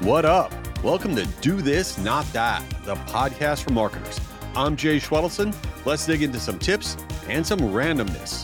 What up? Welcome to Do This, Not That, the podcast for marketers. I'm Jay Schwedelson. Let's dig into some tips and some randomness.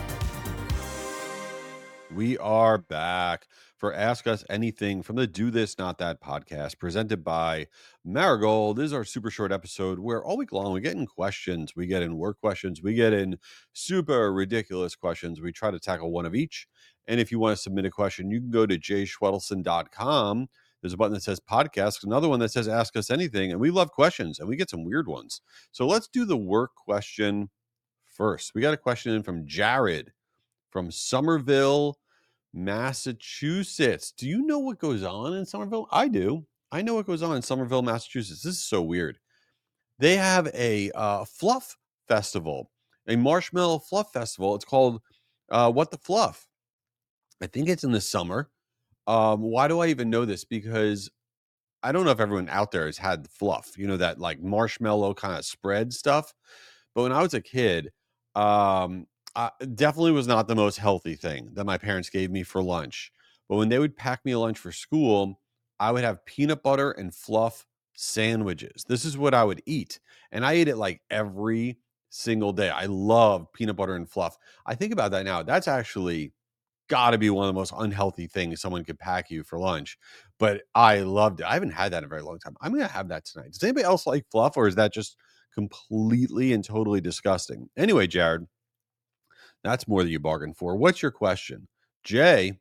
We are back for Ask Us Anything from the Do This, Not That podcast presented by Marigold. This is our super short episode where all week long we get in questions. We get in work questions. We get in super ridiculous questions. We try to tackle one of each. And if you want to submit a question, you can go to jayschwedelson.com. There's a button that says podcast, another one that says ask us anything. And we love questions and we get some weird ones. So let's do the work question first. We got a question in from Jared from Somerville, Massachusetts. Do you know what goes on in Somerville? I do. I know what goes on in Somerville, Massachusetts. This is so weird. They have a fluff festival, a marshmallow fluff festival. It's called What the Fluff. I think it's in the summer. Why do I even know this? Because I don't know if everyone out there has had fluff, you know, that like marshmallow kind of spread stuff. But when I was a kid, definitely was not the most healthy thing that my parents gave me for lunch. But when they would pack me a lunch for school, I would have peanut butter and fluff sandwiches. This is what I would eat. And I ate it like every single day. I love peanut butter and fluff. I think about that now. That's actually got to be one of the most unhealthy things someone could pack you for lunch. But I loved it. I haven't had that in a very long time. I'm going to have that tonight. Does anybody else like fluff, or is that just completely and totally disgusting? Anyway, Jared, that's more than you bargained for. What's your question? Jay,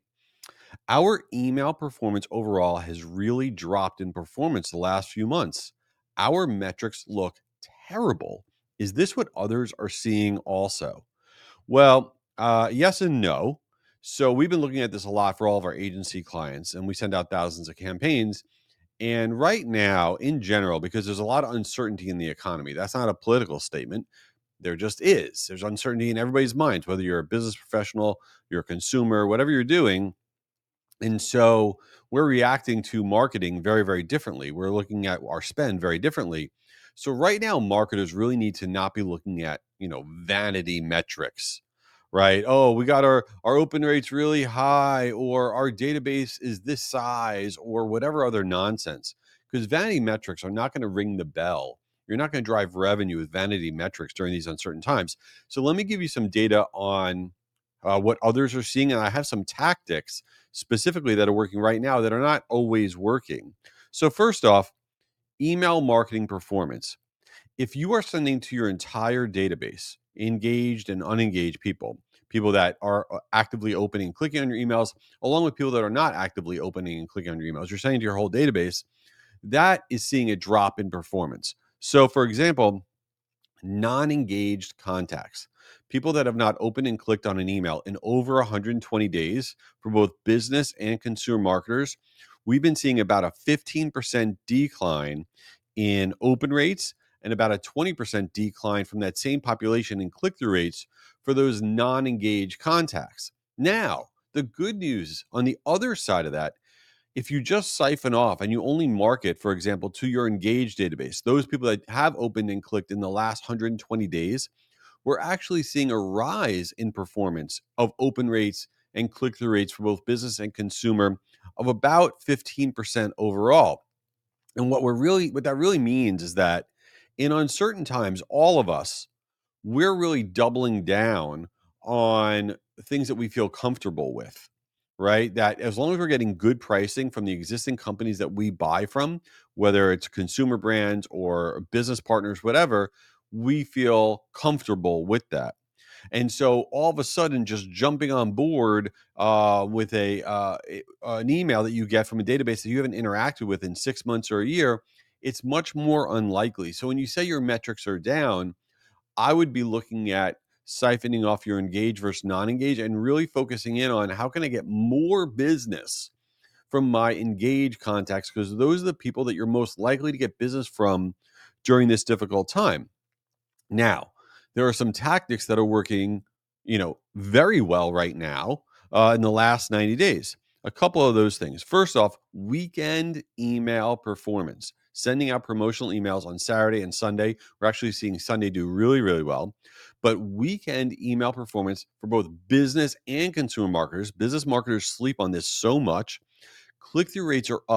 our email performance overall has really dropped in performance the last few months. Our metrics look terrible. Is this what others are seeing also? Well, yes and no. So we've been looking at this a lot for all of our agency clients, and we send out thousands of campaigns. And right now, in general, because there's a lot of uncertainty in the economy, that's not a political statement. There just is. There's uncertainty in everybody's minds, whether you're a business professional, you're a consumer, whatever you're doing. And so we're reacting to marketing very, very differently. We're looking at our spend very differently. So right now, marketers really need to not be looking at, vanity metrics, right? Oh, we got our open rates really high, or our database is this size, or whatever other nonsense. Because vanity metrics are not going to ring the bell. You're not going to drive revenue with vanity metrics during these uncertain times. So let me give you some data on what others are seeing. And I have some tactics specifically that are working right now that are not always working. So first off, email marketing performance. If you are sending to your entire database, engaged and unengaged people that are actively opening and clicking on your emails, along with people that are not actively opening and clicking on your emails, you're sending to your whole database, that is seeing a drop in performance. So for example, non-engaged contacts, people that have not opened and clicked on an email in over 120 days for both business and consumer marketers, we've been seeing about a 15% decline in open rates and about a 20% decline from that same population in click-through rates for those non-engaged contacts. Now, the good news on the other side of that, if you just siphon off and you only market, for example, to your engaged database, those people that have opened and clicked in the last 120 days, we're actually seeing a rise in performance of open rates and click-through rates for both business and consumer of about 15% overall. And what that really means is that in uncertain times, all of us, we're really doubling down on things that we feel comfortable with, right? That as long as we're getting good pricing from the existing companies that we buy from, whether it's consumer brands or business partners, whatever, we feel comfortable with that. And so all of a sudden, just jumping on board with an email that you get from a database that you haven't interacted with in 6 months or a year, it's much more unlikely. So when you say your metrics are down, I would be looking at siphoning off your engaged versus non-engaged and really focusing in on how can I get more business from my engaged contacts, because those are the people that you're most likely to get business from during this difficult time. Now, there are some tactics that are working, very well right now in the last 90 days. A couple of those things. First off, weekend email performance. Sending out promotional emails on Saturday and Sunday. We're actually seeing Sunday do really, really well. But weekend email performance for both business and consumer marketers. Business marketers sleep on this so much. Click-through rates are up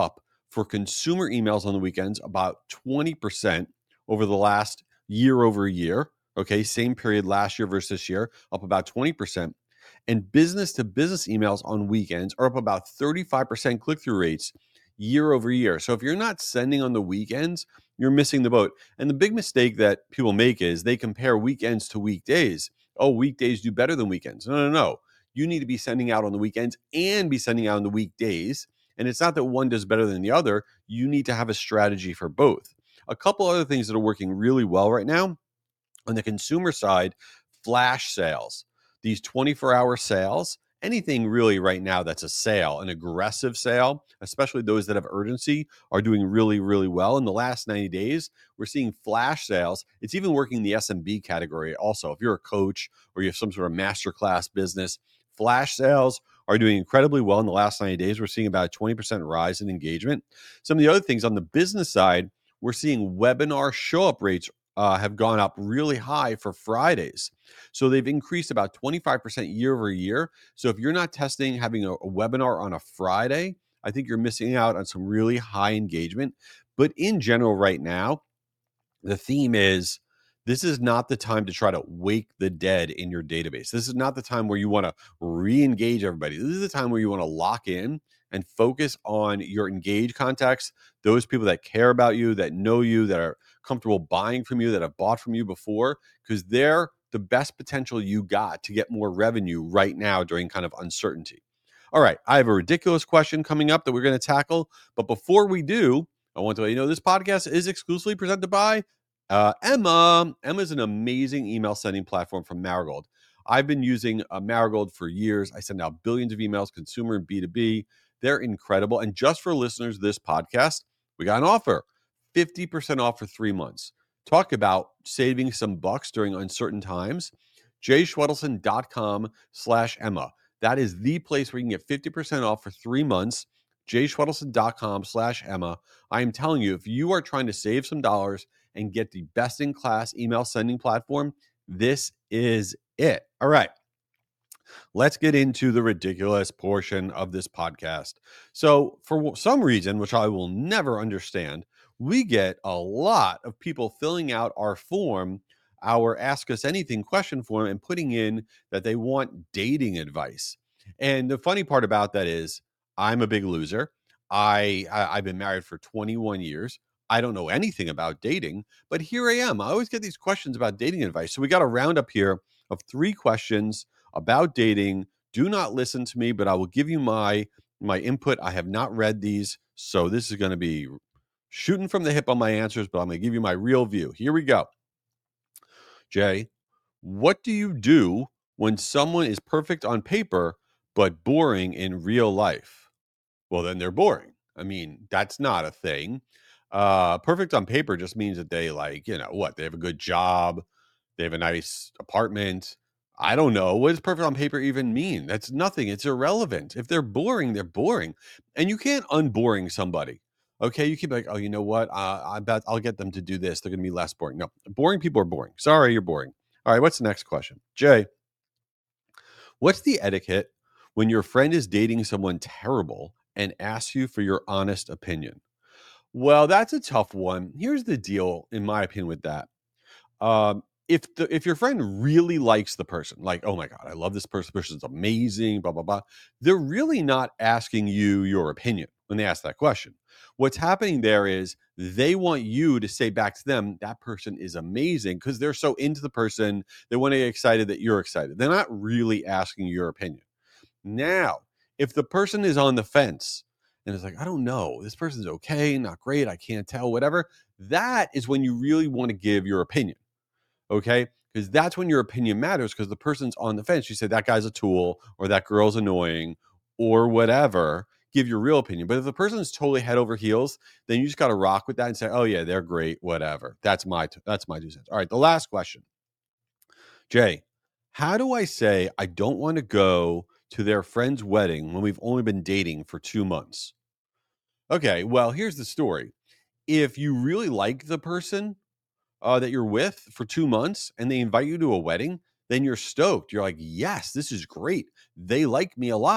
for consumer emails on the weekends, about 20% over the last year over year. Okay, same period last year versus this year, up about 20%. And business to business emails on weekends are up about 35% click through rates year over year. So if you're not sending on the weekends, you're missing the boat. And the big mistake that people make is they compare weekends to weekdays. Oh, weekdays do better than weekends. No, no, no. You need to be sending out on the weekends and be sending out on the weekdays. And it's not that one does better than the other. You need to have a strategy for both. A couple other things that are working really well right now on the consumer side, flash sales, these 24-hour sales, anything really right now that's a sale, an aggressive sale, especially those that have urgency, are doing really, really well. In the last 90 days, we're seeing flash sales. It's even working in the SMB category also. If you're a coach or you have some sort of masterclass business, flash sales are doing incredibly well in the last 90 days. We're seeing about a 20% rise in engagement. Some of the other things on the business side, we're seeing webinar show up rates have gone up really high for Fridays. So they've increased about 25% year over year. So if you're not testing having a webinar on a Friday, I think you're missing out on some really high engagement. But in general, right now, the theme is this is not the time to try to wake the dead in your database. This is not the time where you want to re-engage everybody. This is the time where you want to lock in and focus on your engaged contacts, those people that care about you, that know you, that are comfortable buying from you, that have bought from you before, because they're the best potential you got to get more revenue right now during kind of uncertainty. All right, I have a ridiculous question coming up that we're going to tackle. But before we do, I want to let you know this podcast is exclusively presented by Emma. Emma is an amazing email sending platform from Marigold. I've been using Marigold for years. I send out billions of emails, consumer and B2B. They're incredible. And just for listeners of this podcast, we got an offer, 50% off for 3 months. Talk about saving some bucks during uncertain times. jschwedelson.com/Emma. That is the place where you can get 50% off for 3 months. jschwedelson.com/Emma. I am telling you, if you are trying to save some dollars and get the best in class email sending platform, this is it. All right. Let's get into the ridiculous portion of this podcast. So, for some reason, which I will never understand, we get a lot of people filling out our form, our Ask Us Anything question form, and putting in that they want dating advice. And the funny part about that is, I'm a big loser. I've been married for 21 years. I don't know anything about dating, but here I am. I always get these questions about dating advice. So we got a roundup here of 3 questions about dating. Do not listen to me, but I will give you my input. I have not read these, so this is going to be shooting from the hip on my answers, but I'm going to give you my real view. Here we go. Jay, what do you do when someone is perfect on paper but boring in real life? Well, then they're boring. I mean, that's not a thing. Perfect on paper just means that they they have a good job, they have a nice apartment. I don't know. What does perfect on paper even mean? That's nothing. It's irrelevant. If they're boring, they're boring. And you can't unboring somebody. Okay. You keep like, oh, you know what? I bet I'll get them to do this. They're going to be less boring. No, boring people are boring. Sorry, you're boring. All right. What's the next question? Jay, what's the etiquette when your friend is dating someone terrible and asks you for your honest opinion? Well, that's a tough one. Here's the deal, in my opinion, with that. If your friend really likes the person, like, oh my God, I love this person, this person's amazing, blah, blah, blah, they're really not asking you your opinion when they ask that question. What's happening there is they want you to say back to them, that person is amazing, because they're so into the person. They want to get excited that you're excited. They're not really asking your opinion. Now, if the person is on the fence and it's like, I don't know, this person's okay, not great, I can't tell, whatever, that is when you really want to give your opinion. Okay. Because that's when your opinion matters, because the person's on the fence. You say that guy's a tool or that girl's annoying or whatever. Give your real opinion. But if the person's totally head over heels, then you just got to rock with that and say, oh, yeah, they're great, whatever. That's my 2 cents. All right. The last question. Jay, how do I say I don't want to go to their friend's wedding when we've only been dating for 2 months? Okay. Well, here's the story. If you really like the person, that you're with for 2 months and they invite you to a wedding, then you're stoked. You're like, yes, this is great. They like me a lot.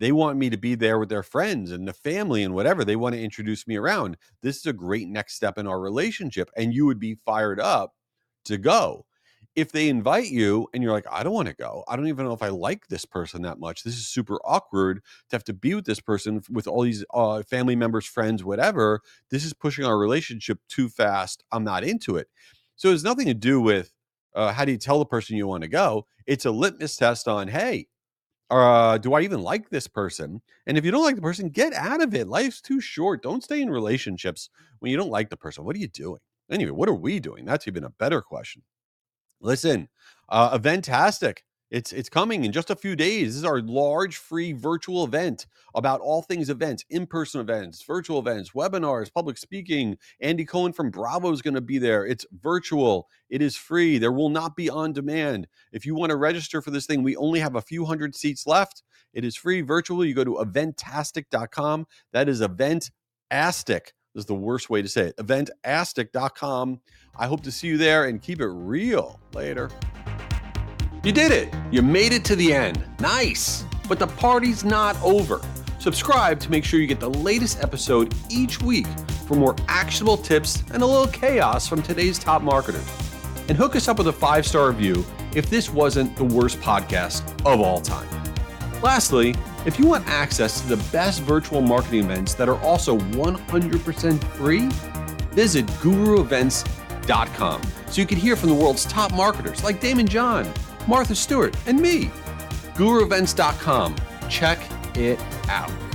They want me to be there with their friends and the family and whatever. They want to introduce me around. This is a great next step in our relationship, and you would be fired up to go. If they invite you and you're like, I don't want to go. I don't even know if I like this person that much. This is super awkward to have to be with this person with all these family members, friends, whatever. This is pushing our relationship too fast. I'm not into it. So it has nothing to do with how do you tell the person you want to go. It's a litmus test on, hey, do I even like this person? And if you don't like the person, get out of it. Life's too short. Don't stay in relationships when you don't like the person. What are you doing? Anyway, what are we doing? That's even a better question. Listen, Eventastic. It's coming in just a few days. This is our large free virtual event about all things events, in-person events, virtual events, webinars, public speaking. Andy Cohen from Bravo is going to be there. It's virtual. It is free. There will not be on demand. If you want to register for this thing, we only have a few hundred seats left. It is free virtual. You go to eventastic.com. That is Eventastic. This is the worst way to say it. Eventastic.com. I hope to see you there and keep it real. Later. You did it. You made it to the end. Nice. But the party's not over. Subscribe to make sure you get the latest episode each week for more actionable tips and a little chaos from today's top marketers. And hook us up with a 5-star review if this wasn't the worst podcast of all time. Lastly, if you want access to the best virtual marketing events that are also 100% free, visit guruevents.com so you can hear from the world's top marketers like Damon John, Martha Stewart, and me. guruevents.com. Check it out.